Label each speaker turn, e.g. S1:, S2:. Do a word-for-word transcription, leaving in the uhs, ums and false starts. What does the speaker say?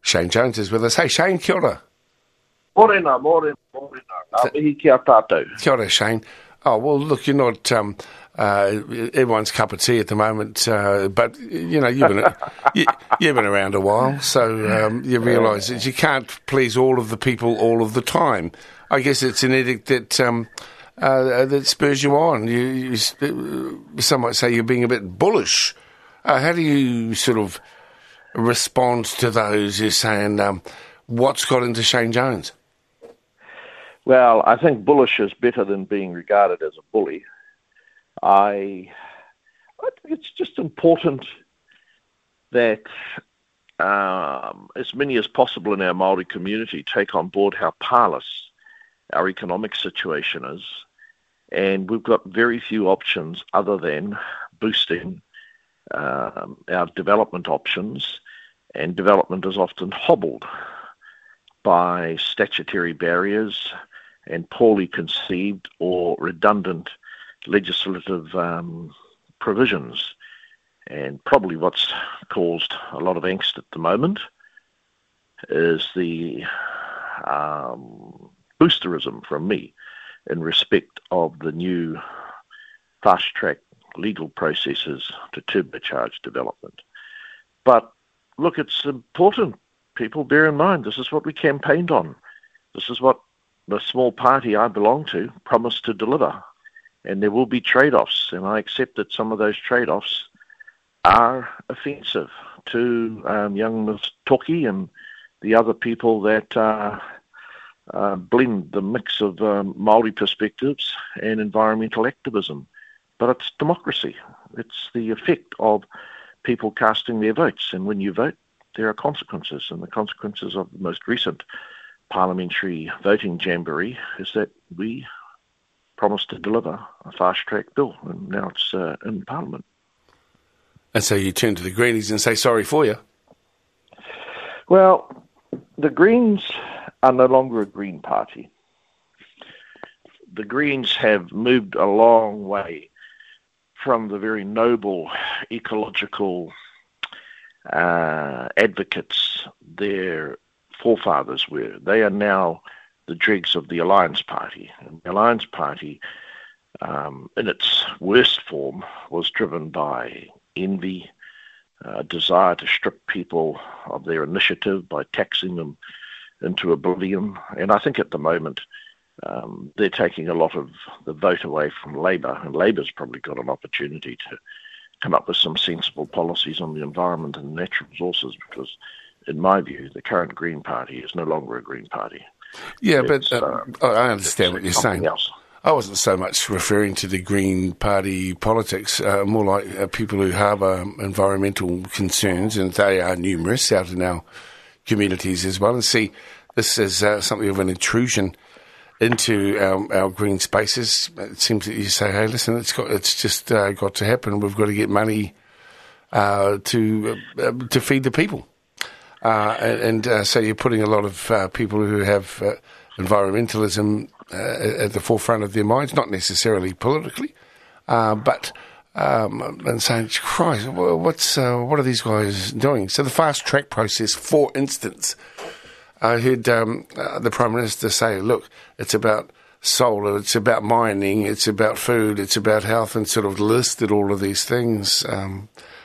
S1: Shane Jones is with us. Hey, Shane, kia ora.
S2: Morena, morena, morena. Uh, mihi ki a tātou.
S1: Kia ora, Shane. Oh, well, look, you're not um, uh, everyone's cup of tea at the moment, uh, but, you know, you've been you, you've been around a while, so um, you realise that you can't please all of the people all of the time. I guess it's an edict that um, uh, that spurs you on. You, you, some might say you're being a bit bullish. Uh, how do you sort of respond to those who are saying, um, what's got into Shane Jones?
S2: Well, I think bullish is better than being regarded as a bully. I, I think it's just important that um, as many as possible in our Māori community take on board how parlous our economic situation is, and we've got very few options other than boosting um, our development options, and development is often hobbled by statutory barriers and poorly conceived or redundant legislative um, provisions. And probably what's caused a lot of angst at the moment is the um, boosterism from me in respect of the new fast-track legal processes to turbocharge development. But look, it's important. People, bear in mind, this is what we campaigned on. This is what the small party I belong to promised to deliver. And there will be trade-offs, and I accept that some of those trade-offs are offensive to um, young Miz Toki and the other people that uh, uh, blend the mix of um, Māori perspectives and environmental activism. But it's democracy. It's the effect of people casting their votes. And when you vote, there are consequences. And the consequences of the most recent parliamentary voting jamboree is that we promised to deliver a fast-track bill, and now it's uh, in Parliament.
S1: And so you turn to the Greenies and say, sorry for you.
S2: Well, the Greens are no longer a Green Party. The Greens have moved a long way from the very noble ecological uh, advocates their forefathers were. They are now the dregs of the Alliance Party. And the Alliance Party, um, in its worst form, was driven by envy, a uh, desire to strip people of their initiative by taxing them into oblivion. And I think at the moment um, they're taking a lot of the vote away from Labour, and Labour's probably got an opportunity to come up with some sensible policies on the environment and natural resources, because in my view, the current Green Party is no longer a Green Party.
S1: Yeah,
S2: it's,
S1: but uh, uh, I understand what you're saying.
S2: Else.
S1: I wasn't so much referring to the Green Party politics, uh, more like uh, people who harbour environmental concerns, and they are numerous out in our communities as well. And see, this is uh, something of an intrusion into our, our green spaces. It seems that you say, hey, listen, it's got, it's just uh, got to happen. We've got to get money uh, to uh, to feed the people. Uh, and and uh, so you're putting a lot of uh, people who have uh, environmentalism uh, at the forefront of their minds, not necessarily politically, uh, but um, and saying, Christ, what's uh, what are these guys doing? So the fast track process, for instance, I heard um, uh, the Prime Minister say, look, it's about solar, it's about mining, it's about food, it's about health, and sort of listed all of these things. Um,